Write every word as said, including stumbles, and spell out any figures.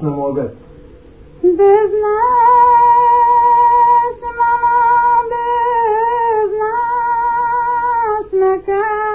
на молбет. Без знаеш, мама, без знаеш ме как